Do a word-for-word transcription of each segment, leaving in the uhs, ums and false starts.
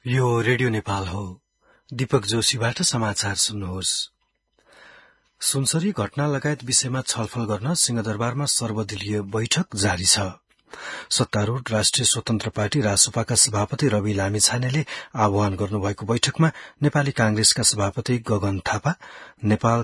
यो रेडियो नेपाल हो। दीपक जोशीबाट समाचार सुन्नुहोस्। सुनसरी घटना लगायत विषयमा छलफल गर्न सिंहदरबारमा सर्वदलीय बैठक जारी छ। सत्तारूढ़ राष्ट्रिय स्वतन्त्र पार्टी रासोपाका सभापति रवि लामिछानेले आह्वान गर्नुभएको बैठकमा नेपाली कांग्रेसका सभापति गगन थापा, नेपाल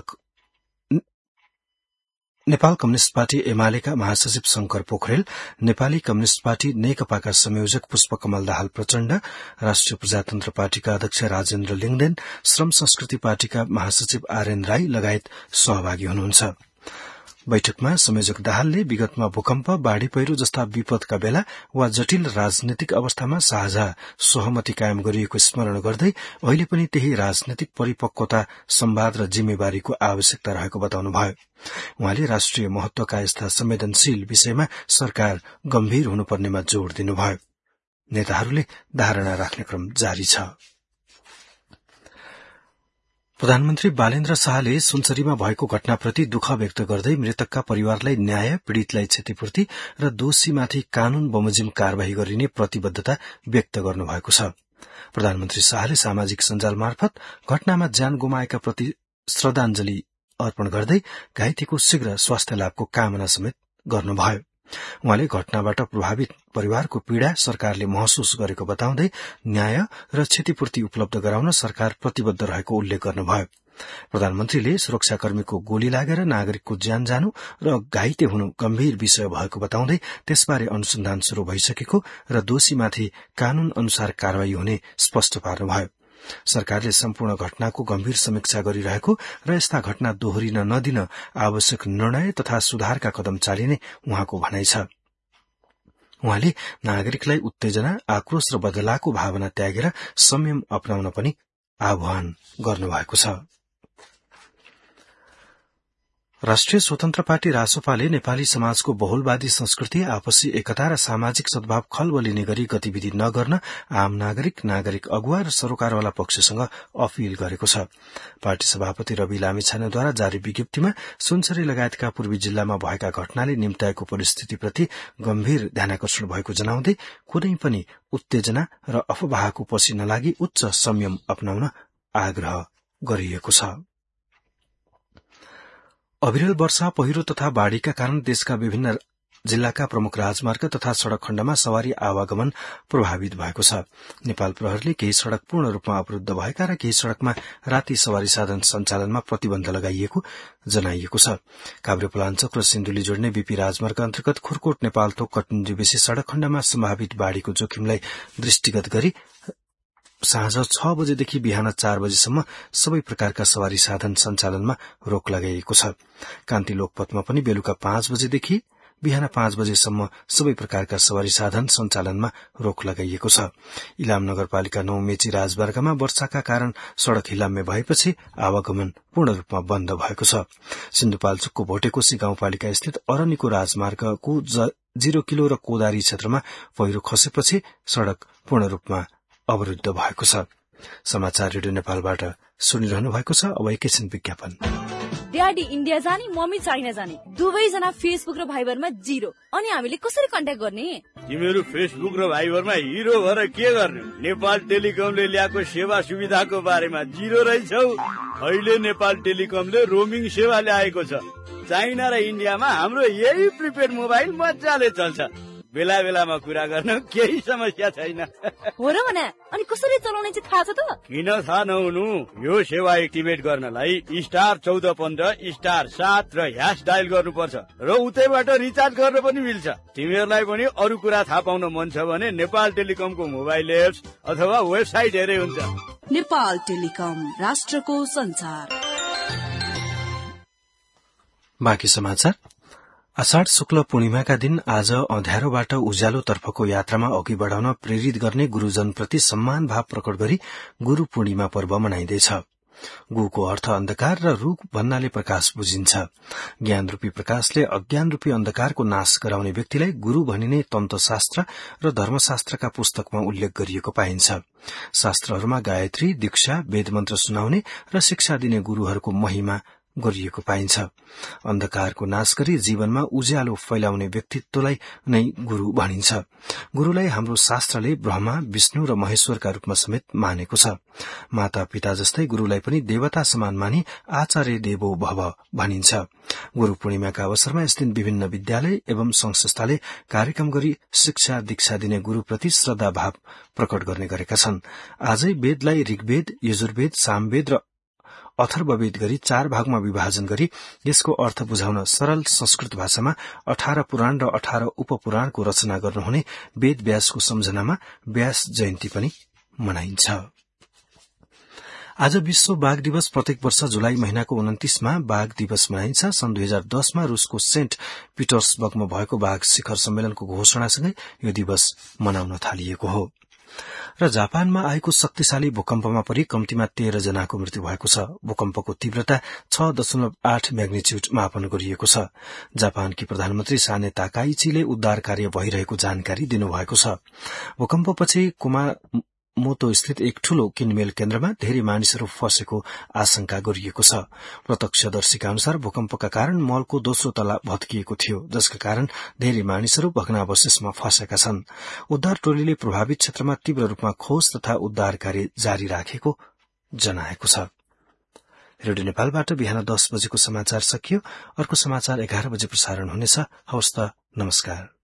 नेपाल कम्युनिष्ट पार्टी एमालेका महासचिव शंकर पोखरेल, नेपाली कम्युनिष्ट पार्टी नेकपाका संयोजक पुष्पकमल दाहाल प्रचण्ड, राष्ट्रिय प्रजातन्त्र पार्टीका अध्यक्ष राजेन्द्र लिङदेन, श्रम संस्कृति पार्टीका महासचिव आरएन राई लगायत सहभागी हुनुहुन्छ। बैठकमा संयोजक दाहालले विगतमा भूकम्प, बाढ़ी पहिरो जस्ता विपदका बेला वा जटिल राजनीतिक अवस्थामा साझा सहमति कायम गरिएको स्मरण गर्दै अहिले पनि त्यही राजनीतिक परिपक्वता, संवाद र जिम्मेवारीको आवश्यकता रहेको बताउनुभयो। उहाँले राष्ट्रिय महत्वका यस्ता संवेदनशील विषयमा सरकार गम्भीर हुनुपर्नेमा जोड़ दिनुभयो। नेताहरूले धारणा राख्ने क्रम जारी छ। प्रधानमन्त्री बालेन्द्र शाहले सुनसरीमा भएको घटनाप्रति दुःख व्यक्त गर्दै मृतकका परिवारलाई न्याय, पीड़ितलाई क्षतिपूर्ति र दोषीमाथि कानून बमोजिम कार्यवाही गरिने प्रतिबद्धता व्यक्त गर्नुभएको छ। प्रधानमन्त्री शाहले सामाजिक सञ्जाल मार्फत घटनामा ज्यान गुमाएका प्रति श्रद्धाञ्जली अर्पण गर्दै घाइतेको शीघ्र स्वास्थ्य लाभको कामना समेत गर्नुभयो। उहाँले घटनाबाट प्रभावित परिवारको पीड़ा सरकारले महसुस गरेको बताउँदै न्याय र क्षतिपूर्ति उपलब्ध गराउन सरकार प्रतिबद्ध रहेको उल्लेख गर्नुभयो। प्रधानमन्त्रीले सुरक्षाकर्मीको गोली लागेर नागरिकको ज्यान जानु र घाइते हुनु गम्भीर विषय भएको बताउँदै त्यसबारे अनुसन्धान शुरू भइसकेको र दोषीमाथि कानून अनुसार कार्यवाही हुने स्पष्ट पार्नुभयो। सरकारले सम्पूर्ण घटनाको गम्भीर समीक्षा गरिरहेको र यस्ता घटना दोहोरिन नदिन आवश्यक निर्णय तथा सुधारका कदम चालिने उहाँको भनाइ छ। उहाँले नागरिकलाई उत्तेजना, आक्रोश र बदलाको भावना त्यागेर संयम अपनाउन पनि आह्वान गर्नुभएको छ। राष्ट्रिय स्वतन्त्र पार्टी रासोपाले नेपाली समाजको बहुलवादी संस्कृति, आपसी एकता र सामाजिक सद्भाव खलबलिने गरी गतिविधि नगर्न आम नागरिक, नागरिक अगुवा र सरोकारवाला पक्षसँग अपील गरेको छ। पार्टी सभापति रवि लामिछानेद्वारा जारी विज्ञप्तिमा सुनसरी लगायतका पूर्वी जिल्लामा भएका घटनाले निम्ताएको परिस्थितिप्रति गम्भीर ध्यानाकर्षण भएको जनाउँदै कुनै पनि उत्तेजना र अफवाहको पछि नलागी उच्च संयम अपनाउन आग्रह गरिएको छ। अविरल वर्षा, पहिरो तथा बाढ़ीका कारण देशका विभिन्न जिल्लाका प्रमुख राजमार्ग तथा सड़क खण्डमा सवारी आवागमन प्रभावित भएको छ। नेपाल प्रहरीले केही सड़क पूर्ण रूपमा अवरूद्ध भएका र केही सड़कमा राति सवारी साधन सञ्चालनमा प्रतिबन्ध लगाइएको जनाइएको छ। काभ्रेपलाञ्चोक र सिन्धुली जोड्ने बीपी राजमार्ग अन्तर्गत खुरकोट नेपालथोक कटुण्डीबेसी सड़क खण्डमा सम्भावित बाढ़ीको जोखिमलाई दृष्टिगत गरी साँझ छ बजेदेखि बिहान चार बजेसम्म सबै प्रकारका सवारी साधन सञ्चालनमा रोक लगाइएको छ। कान्ति लोकपथमा पनि बेलुका पाँच बजेदेखि बिहान पाँच बजेसम्म सबै प्रकारका सवारी साधन सञ्चालनमा रोक लगाइएको छ। इलाम नगरपालिका नौ मेची राजमार्गमा वर्षाका कारण सड़क हिलाम्य भएपछि आवागमन पूर्ण रूपमा बन्द भएको छ। सिन्धुपाल्चोकको भोटेकोशी गाउँपालिका स्थित अरनिको राजमार्गको जीरो किलो र कोदारी क्षेत्रमा पहिरो खसेपछि सड़क पूर्ण रूपमा अवरुद्ध भएको छ। समाचार रेडियो नेपालबाट सुनिरहनु भएको छ। अब एकैछिन विज्ञापन। ड्याडी इन्डिया जाने, मम्मी चाइना जाने, दुवैजना फेसबुक र भाइबरमा जिरो। अनि हामीले कसरी कन्ट्याक्ट गर्ने? तिमीहरू फेसबुक र भाइबरमा हिरो भएर के गर्ने? नेपाल टेलिकमले ल्याएको सेवा सुविधाको बारेमा जिरो रहेछौ। अहिले नेपाल टेलिकमले रोमिङ सेवा ल्याएको छ। चाइना र इन्डियामा हाम्रो यही प्रिपेड मोबाइल मजाले चल्छ। बेला बेलामा कुरा गर्न केही समस्या छैन। हो र भने अनि कसरी चलाउने चाहिँ थाहा छ त? किन थाहा नहुनु? यो सेवा एक्टिभेट गर्नलाई स्टार चौध पन्ध्र स्टार सात र ह्यास डायल गर्नुपर्छ र उतैबाट रिचार्ज गर्न पनि मिल्छ। तिमीहरूलाई पनि अरू कुरा थाहा पाउन मन छ भने नेपाल टेलिकमको मोबाइल एप्स अथवा वेबसाइट हेरे हुन्छ। नेपाल टेलिकम, राष्ट्रको संचार। बाँकी समाचार। आषाढ़ शुक्ल पूर्णिमाका दिन आज अँध्यारोबाट उज्यालोतर्फको यात्रामा अघि बढ़ाउन प्रेरित गर्ने गुरूजनप्रति सम्मान भाव प्रकट गरी गुरू पूर्णिमा पर्व मनाइँदैछ। गुको अर्थ अन्धकार र रूख भन्नाले प्रकाश बुझिन्छ। ज्ञान रूपी प्रकाशले अज्ञान रूपी अन्धकारको नाश गराउने व्यक्तिलाई गुरू भनिने तन्त्रशास्त्र र धर्मशास्त्रका पुस्तकमा उल्लेख गरिएको पाइन्छ। शास्त्रहरूमा गायत्री, दीक्षा, वेद मन्त्र सुनाउने र शिक्षा दिने गुरूहरूको महिमा गरिएको पाइन्छ। अन्धकारको नाश गरी जीवनमा उज्यालो फैलाउने व्यक्तित्वलाई नै गुरु भनिन्छ। गुरुलाई हाम्रो शास्त्रले ब्रह्मा, विष्णु र महेश्वरका रूपमा समेत मानेको छ। माता पिता जस्तै गुरुलाई पनि देवता समान मानी आचार्य देवो भव भनिन्छ। गुरु पूर्णिमाका अवसरमा यस दिन विभिन्न विद्यालय एवं संघ संस्थाले कार्यक्रम गरी शिक्षा दीक्षा दिने गुरुप्रति श्रद्धा भाव प्रकट गर्ने गरेका छन्। आजै वेदलाई ऋग्वेद, यजुर्वेद, सामवेद र अथर्ववेद गरी चार भागमा विभाजन गरी यसको अर्थ बुझाउन सरल संस्कृत भाषामा अठार पुराण र अठार उपपुराणको रचना गर्नुहुने वेद व्यासको सम्झनामा व्यास जयन्ती पनि मनाइन्छ। आज विश्व बाघ दिवस। प्रत्येक वर्ष जुलाई महिनाको उन्तिसमा बाघ दिवस मनाइन्छ। सन् दुई हजार दसमा रूसको सेन्ट पिटर्सबर्गमा भएको बाघ शिखर सम्मेलनको घोषणासँगै यो दिवस मनाउन थालिएको हो। र जापानमा आएको शक्तिशाली भूकम्पमा परि कम्तीमा तेह्र जनाको मृत्यु भएको छ। भूकम्पको तीव्रता छ दशमलव आठ म्याग्निच्यूड मापन गरिएको छ। जापानकी प्रधानमन्त्री साने ताकाइचीले उद्धार कार्य भइरहेको जानकारी दिनुभएको छ। भूकम्पपछि कुमामोतो स्थित एक ठूलो किनमेल केन्द्रमा धेरै मानिसहरू फँसेको आशंका गरिएको छ। प्रत्यक्षदर्शीका अनुसार भूकम्पका कारण मलको दोस्रो तला भत्किएको थियो, जसका कारण धेरै मानिसहरू भग्नावशेषमा फँसेका छन्। उद्धार टोलीले प्रभावित क्षेत्रमा तीव्र रूपमा खोज तथा उद्धार कार्य जारी राखेको जनाएको छ। रेडियो नेपालबाट बिहान दस बजेको समाचार सकियो। अर्को समाचार एघार बजे प्रसारण हुनेछ। हवस् त, नमस्कार।